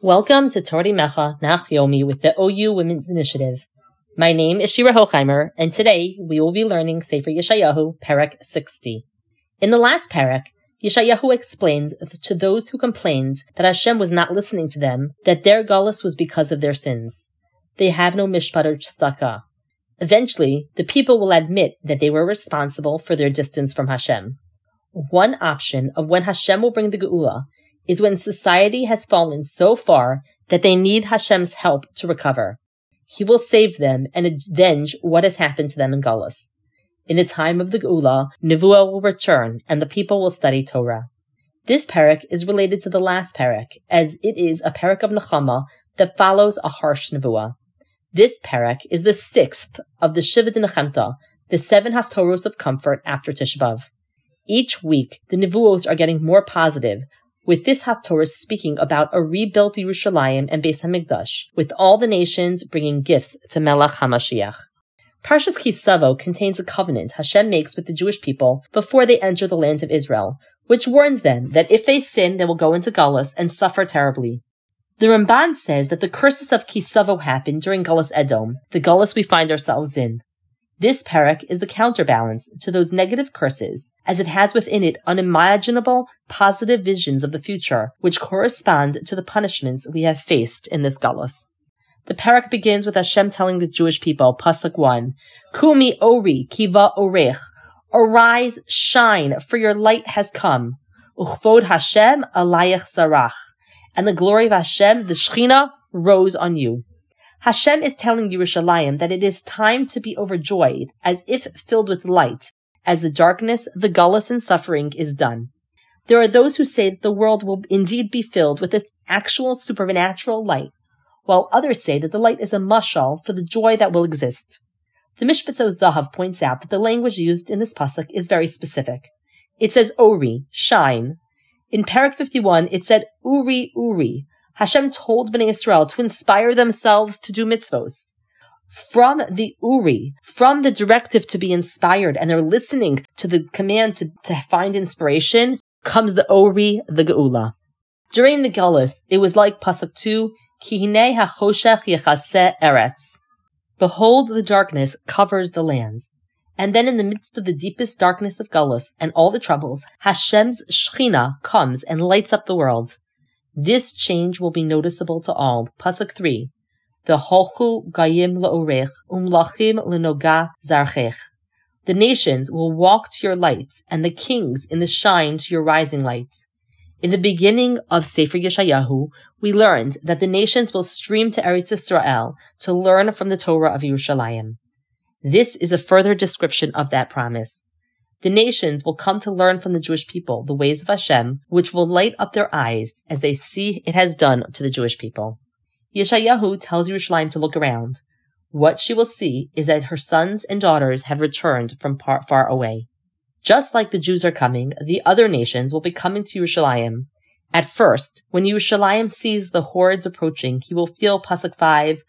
Welcome to Torah Mecha Nach Yomi with the OU Women's Initiative. My name is Shira Hochheimer, and today we will be learning Sefer Yeshayahu, Perek 60. In the last Perek, Yeshayahu explained to those who complained that Hashem was not listening to them that their galus was because of their sins. They have no mishpat or tzedakah. Eventually, the people will admit that they were responsible for their distance from Hashem. One option of when Hashem will bring the Geula is when society has fallen so far that they need Hashem's help to recover. He will save them and avenge what has happened to them in Galus. In the time of the Geula, Nevuah will return and the people will study Torah. This Perek is related to the last Perek, as it is a Perek of Nechama that follows a harsh Nevuah. This Perek is the sixth of the Shiva Nechemta, the 7 Haftoros of comfort after Tisha B'Av. Each week, the Nevuos are getting more positive, with this Haftorah speaking about a rebuilt Yerushalayim and Beis HaMikdash, with all the nations bringing gifts to Melech HaMashiach. Parshas Ki Savo contains a covenant Hashem makes with the Jewish people before they enter the land of Israel, which warns them that if they sin, they will go into Galus and suffer terribly. The Ramban says that the curses of Ki Savo happened during Galus Edom, the Galus we find ourselves in. This Perek is the counterbalance to those negative curses, as it has within it unimaginable, positive visions of the future, which correspond to the punishments we have faced in this Galus. The Perek begins with Hashem telling the Jewish people, Pasuk 1, Kumi ori kiva orech, arise, shine, for your light has come. Uchvod Hashem alayach zarach, and the glory of Hashem, the Shechina, rose on you. Hashem is telling Yerushalayim that it is time to be overjoyed, as if filled with light, as the darkness, the gullus and suffering is done. There are those who say that the world will indeed be filled with this actual supernatural light, while others say that the light is a mashal for the joy that will exist. The Mishpatzot Zahav points out that the language used in this pasuk is very specific. It says Ori, shine. In Perek 51, it said Uri, Uri. Hashem told Bnei Israel to inspire themselves to do mitzvos. From the Uri, from the directive to be inspired, and they're listening to the command to find inspiration, comes the Ori, the Geula. During the Galus, it was like Pasuk 2, Ki hinei hachoshech yechaseh eretz. Behold, the darkness covers the land. And then in the midst of the deepest darkness of Galus and all the troubles, Hashem's Shechina comes and lights up the world. This change will be noticeable to all. Pasuk 3. V'holchu gayim la'orech, umlachim l'noga zarchech. The nations will walk to your lights, and the kings in the shine to your rising lights. In the beginning of Sefer Yeshayahu, we learned that the nations will stream to Eretz Yisrael to learn from the Torah of Yerushalayim. This is a further description of that promise. The nations will come to learn from the Jewish people the ways of Hashem, which will light up their eyes as they see it has done to the Jewish people. Yeshayahu tells Yerushalayim to look around. What she will see is that her sons and daughters have returned from far away. Just like the Jews are coming, the other nations will be coming to Yerushalayim. At first, when Yerushalayim sees the hordes approaching, he will feel Pasuk 5,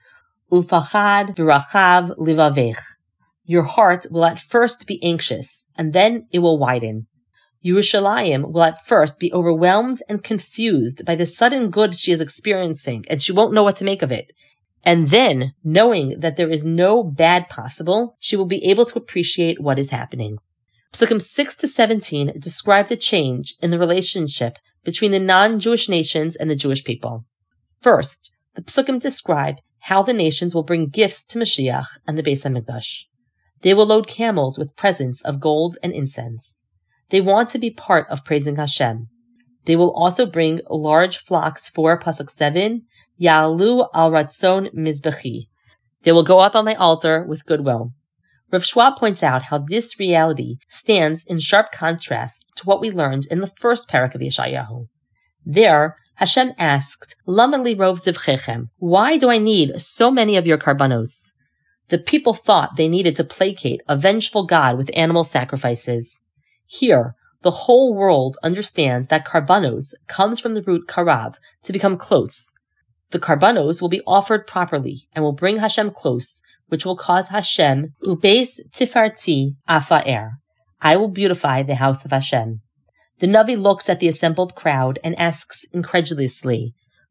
Ufachad v'rachav livavech. Your heart will at first be anxious, and then it will widen. Yerushalayim will at first be overwhelmed and confused by the sudden good she is experiencing, and she won't know what to make of it. And then, knowing that there is no bad possible, she will be able to appreciate what is happening. Psukim 6 to 17 describe the change in the relationship between the non-Jewish nations and the Jewish people. First, the Psukim describe how the nations will bring gifts to Mashiach and the Beis HaMikdash. They will load camels with presents of gold and incense. They want to be part of praising Hashem. They will also bring large flocks for Pasuk 7, Ya'alu al ratzon mizbechi. They will go up on my altar with goodwill. Rav Schwab points out how this reality stands in sharp contrast to what we learned in the first Perek of Yeshayahu. There, Hashem asked, Lama li rov zivchechem? Why do I need so many of your karbanos? The people thought they needed to placate a vengeful God with animal sacrifices. Here, the whole world understands that karbanos comes from the root karav, to become close. The karbanos will be offered properly and will bring Hashem close, which will cause Hashem, ubeis tifarti afaer. I will beautify the house of Hashem. The Navi looks at the assembled crowd and asks incredulously,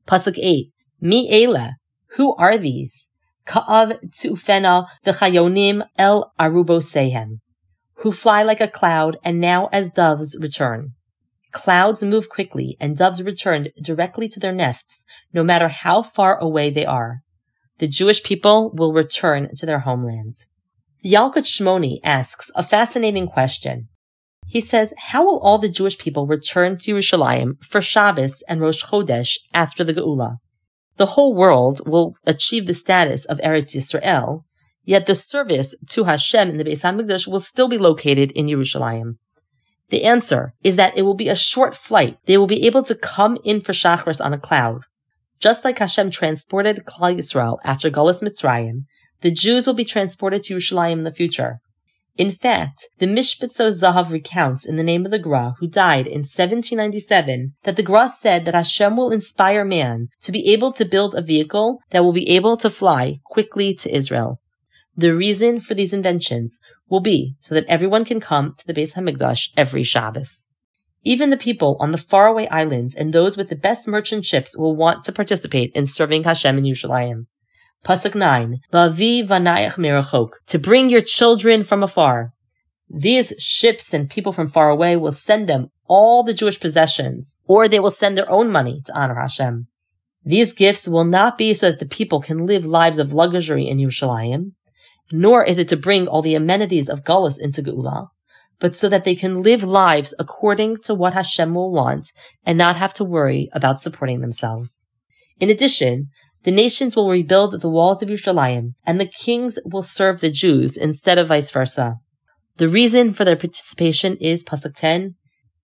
Pasuk 8. Mi Eila. Who are these? Ka'av Tzufena v'chayonim el arubosehem. Who fly like a cloud and now as doves return. Clouds move quickly and doves return directly to their nests, no matter how far away they are. The Jewish people will return to their homeland. Yalkut Shmoni asks a fascinating question. He says, how will all the Jewish people return to Yerushalayim for Shabbos and Rosh Chodesh after the Geula? The whole world will achieve the status of Eretz Yisrael, yet the service to Hashem in the Beis HaMikdash will still be located in Yerushalayim. The answer is that it will be a short flight. They will be able to come in for Shachris on a cloud. Just like Hashem transported Klal Yisrael after Galus Mitzrayim, the Jews will be transported to Yerushalayim in the future. In fact, the Mishpatzot Zahav recounts in the name of the Gra, who died in 1797, that the Gra said that Hashem will inspire man to be able to build a vehicle that will be able to fly quickly to Israel. The reason for these inventions will be so that everyone can come to the Beis HaMikdash every Shabbos. Even the people on the faraway islands and those with the best merchant ships will want to participate in serving Hashem in Yerushalayim. Pasuk 9, La'avi v'nayach merachok, to bring your children from afar. These ships and people from far away will send them all the Jewish possessions, or they will send their own money to honor Hashem. These gifts will not be so that the people can live lives of luxury in Yerushalayim, nor is it to bring all the amenities of Galus into Geula, but so that they can live lives according to what Hashem will want and not have to worry about supporting themselves. In addition, the nations will rebuild the walls of Yerushalayim, and the kings will serve the Jews instead of vice versa. The reason for their participation is Pasuk 10,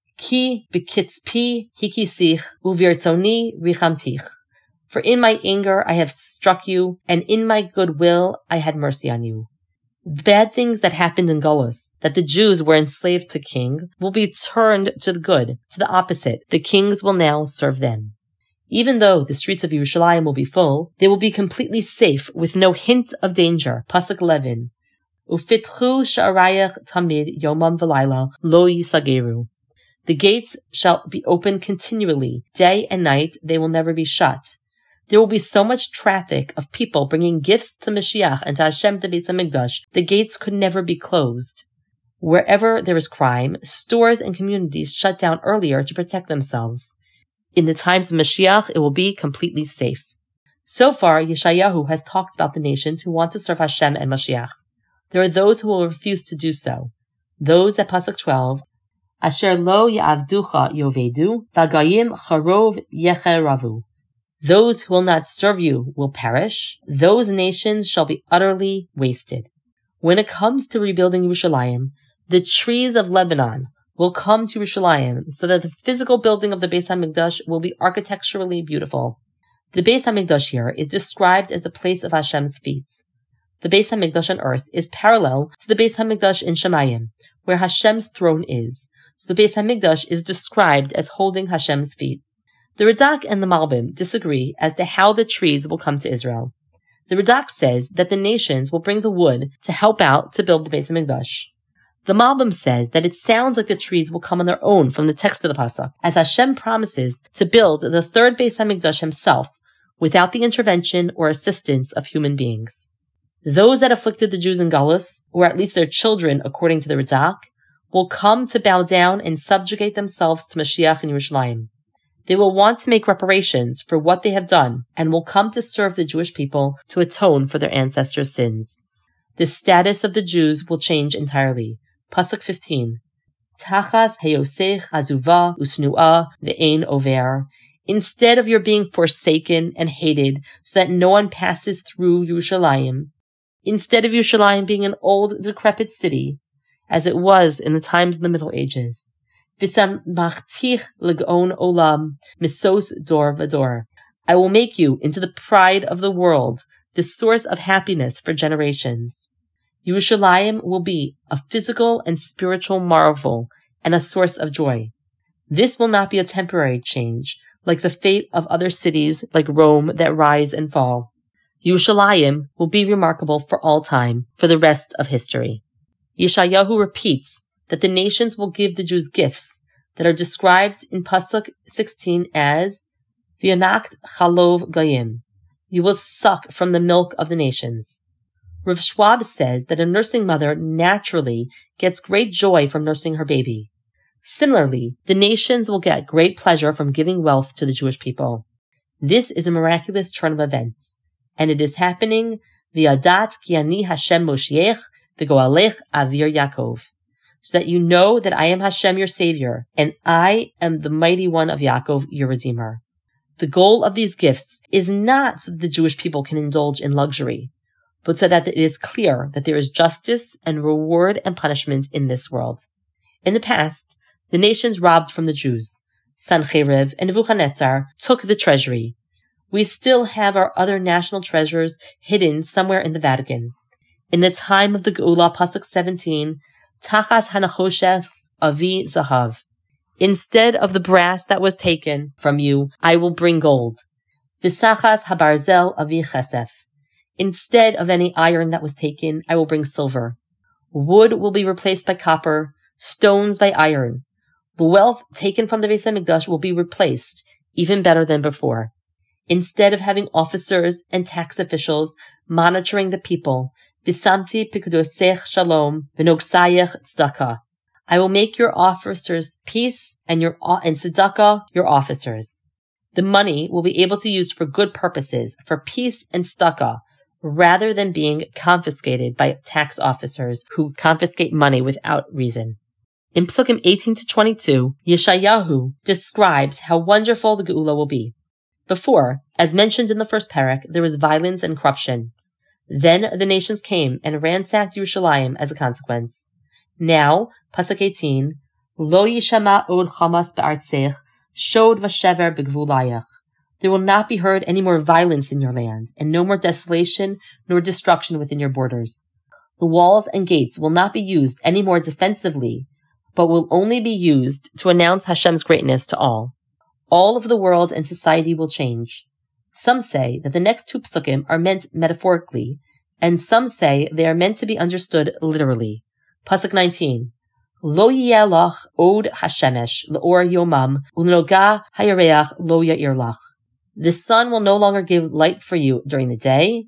Ki b'kitzpi hikisich uvirtzoni richamtich. For in my anger I have struck you, and in my goodwill I had mercy on you. The bad things that happened in Galus, that the Jews were enslaved to king, will be turned to the good, to the opposite. The kings will now serve them. Even though the streets of Yerushalayim will be full, they will be completely safe with no hint of danger. Pasuk 11. Ufitchu sha'arayach tamid yomam v'layla lo yisageru. The gates shall be open continually. Day and night they will never be shut. There will be so much traffic of people bringing gifts to Mashiach and to Hashem the Beis HaMikdash, the gates could never be closed. Wherever there is crime, stores and communities shut down earlier to protect themselves. In the times of Mashiach, it will be completely safe. So far, Yeshayahu has talked about the nations who want to serve Hashem and Mashiach. There are those who will refuse to do so. Those at Pasuk 12, Asher lo ya'avducha yovedu, v'agayim charov yecheravu. Those who will not serve you will perish. Those nations shall be utterly wasted. When it comes to rebuilding Yerushalayim, the trees of Lebanon will come to Yerushalayim so that the physical building of the Beis HaMikdash will be architecturally beautiful. The Beis HaMikdash here is described as the place of Hashem's feet. The Beis HaMikdash on earth is parallel to the Beis HaMikdash in Shemayim, where Hashem's throne is. So the Beis HaMikdash is described as holding Hashem's feet. The Radak and the Malbim disagree as to how the trees will come to Israel. The Radak says that the nations will bring the wood to help out to build the Beis HaMikdash. The Malbim says that it sounds like the trees will come on their own from the text of the Pasuk, as Hashem promises to build the third Beis HaMikdash himself without the intervention or assistance of human beings. Those that afflicted the Jews in Galus, or at least their children according to the Radak, will come to bow down and subjugate themselves to Mashiach in Yerushalayim. They will want to make reparations for what they have done and will come to serve the Jewish people to atone for their ancestors' sins. The status of the Jews will change entirely. Pasuk 15. Tachas heyosech azuva usnu'a ve'ein over. Instead of your being forsaken and hated so that no one passes through Yerushalayim, instead of Yerushalayim being an old, decrepit city, as it was in the times of the Middle Ages, V'samachtiach l'gaon olam misos dor v'dor. I will make you into the pride of the world, the source of happiness for generations. Yerushalayim will be a physical and spiritual marvel and a source of joy. This will not be a temporary change, like the fate of other cities like Rome that rise and fall. Yerushalayim will be remarkable for all time, for the rest of history. Yeshayahu repeats that the nations will give the Jews gifts that are described in Pasuk 16 as V'yanakt chalov goyim. You will suck from the milk of the nations. Rav Schwab says that a nursing mother naturally gets great joy from nursing her baby. Similarly, the nations will get great pleasure from giving wealth to the Jewish people. This is a miraculous turn of events, and it is happening v'yadat ki ani Hashem Moshiach v'goalech avir Yaakov, so that you know that I am Hashem your Savior, and I am the mighty one of Yaakov, your Redeemer. The goal of these gifts is not so that the Jewish people can indulge in luxury, but so that it is clear that there is justice and reward and punishment in this world. In the past, the nations robbed from the Jews. Sancheriv and Nebuchadnezzar took the treasury. We still have our other national treasures hidden somewhere in the Vatican. In the time of the Geula, Pasuk 17, Tachas hanachoshes avi zahav. Instead of the brass that was taken from you, I will bring gold. V'sachas habarzel avi chesef. Instead of any iron that was taken, I will bring silver. Wood will be replaced by copper, stones by iron. The wealth taken from the Beis HaMikdash will be replaced, even better than before. Instead of having officers and tax officials monitoring the people, V'samti pikudosech shalom v'nogsayech tzedakah. I will make your officers peace and tzedakah your officers. The money will be able to use for good purposes, for peace and tzedakah, rather than being confiscated by tax officers who confiscate money without reason. In Psukim 18 to 22, Yeshayahu describes how wonderful the Geula will be. Before, as mentioned in the first parak, there was violence and corruption. Then the nations came and ransacked Yerushalayim as a consequence. Now, Pasuk 18, Lo yishama od chamas be'artzech, shod v'shever b'gvulayach. There will not be heard any more violence in your land, and no more desolation nor destruction within your borders. The walls and gates will not be used any more defensively, but will only be used to announce Hashem's greatness to all. All of the world and society will change. Some say that the next two psukim are meant metaphorically, and some say they are meant to be understood literally. Pasuk 19. Lo yeh lach od hashemesh leor yomam u'noga hayareach lo ya'ir lach. The sun will no longer give light for you during the day,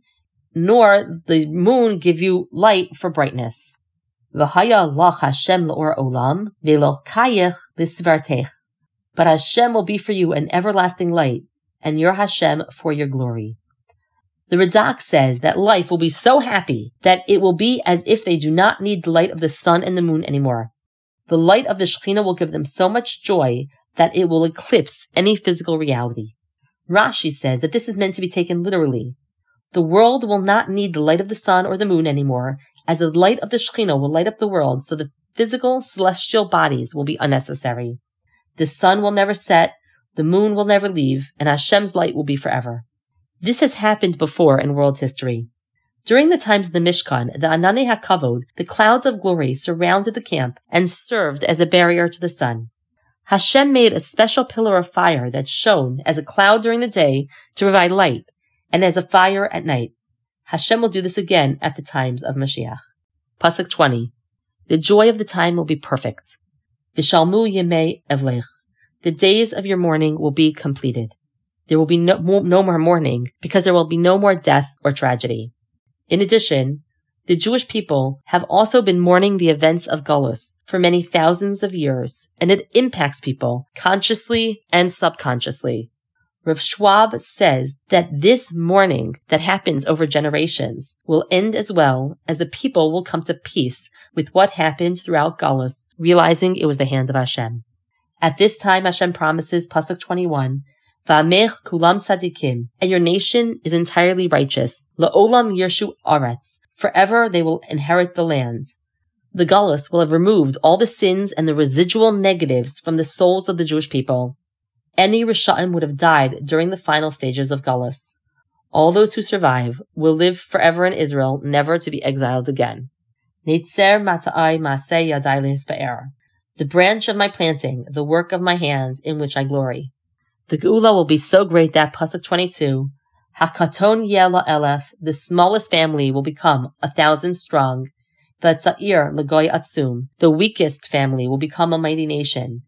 nor the moon give you light for brightness. V'haya lach Hashem leor olam ve'lochayech l'svartech. But Hashem will be for you an everlasting light, and your Hashem for your glory. The Radak says that life will be so happy that it will be as if they do not need the light of the sun and the moon anymore. The light of the Shekhinah will give them so much joy that it will eclipse any physical reality. Rashi says that this is meant to be taken literally. The world will not need the light of the sun or the moon anymore, as the light of the Shekhinah will light up the world, so the physical celestial bodies will be unnecessary. The sun will never set, the moon will never leave, and Hashem's light will be forever. This has happened before in world history. During the times of the Mishkan, the Ananei HaKavod, the clouds of glory, surrounded the camp and served as a barrier to the sun. Hashem made a special pillar of fire that shone as a cloud during the day to provide light, and as a fire at night. Hashem will do this again at the times of Mashiach. Pasuk 20. The joy of the time will be perfect. V'shalmu yemei evlech. The days of your mourning will be completed. There will be no more mourning, because there will be no more death or tragedy. In addition, the Jewish people have also been mourning the events of Galus for many thousands of years, and it impacts people consciously and subconsciously. Rav Schwab says that this mourning that happens over generations will end as well as the people will come to peace with what happened throughout Galus, realizing it was the hand of Hashem. At this time, Hashem promises, Pasuk 21, V'amech kulam tzadikim, and your nation is entirely righteous. La'olam yirshu aretz, forever they will inherit the land. The Galus will have removed all the sins and the residual negatives from the souls of the Jewish people. Any Risha'im would have died during the final stages of Galus. All those who survive will live forever in Israel, never to be exiled again. Neitzer mata'ai ma'aseh yadai lehisba'er. The branch of my planting, the work of my hands, in which I glory. The Geula will be so great that, Pasuk 22, Hakaton yela elef, the smallest family will become 1,000 strong. V'tza'ir l'goy atzum, the weakest family will become a mighty nation.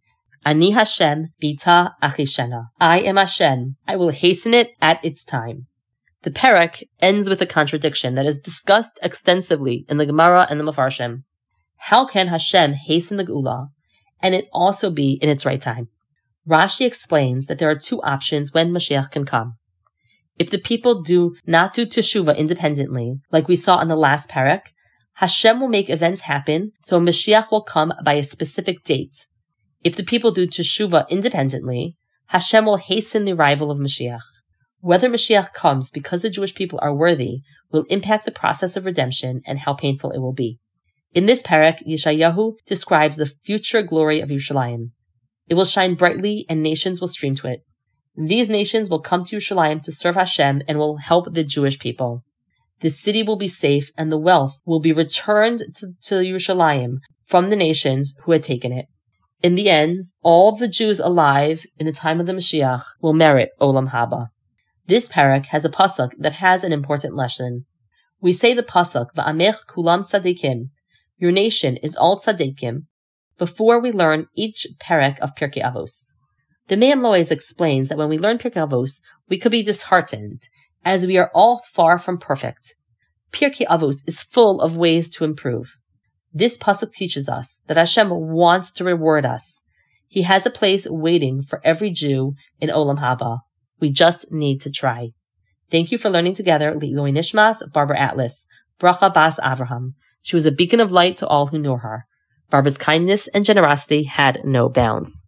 Ani Hashem bita achishena. I am Hashem. I will hasten it at its time. The Perek ends with a contradiction that is discussed extensively in the Gemara and the Mefarshim. How can Hashem hasten the Geula and it also be in its right time? Rashi explains that there are two options when Mashiach can come. If the people do not do Teshuvah independently, like we saw in the last Perek, Hashem will make events happen so Mashiach will come by a specific date. If the people do Teshuvah independently, Hashem will hasten the arrival of Mashiach. Whether Mashiach comes because the Jewish people are worthy will impact the process of redemption and how painful it will be. In this Perek, Yeshayahu describes the future glory of Yerushalayim. It will shine brightly and nations will stream to it. These nations will come to Yerushalayim to serve Hashem and will help the Jewish people. The city will be safe and the wealth will be returned to Yerushalayim from the nations who had taken it. In the end, all the Jews alive in the time of the Mashiach will merit Olam Haba. This Perek has a pasuk that has an important lesson. We say the pasuk, Va'amech kulam tzadikim, your nation is all tzadikim, before we learn each Perek of Pirkei Avos. The Me'am Loez explains that when we learn Pirkei Avos, we could be disheartened, as we are all far from perfect. Pirkei Avos is full of ways to improve. This pasuk teaches us that Hashem wants to reward us. He has a place waiting for every Jew in Olam Haba. We just need to try. Thank you for learning together. Le'iloi Nishmas, Barbara Atlas, Bracha Bas Avraham. She was a beacon of light to all who knew her. Barbara's kindness and generosity had no bounds.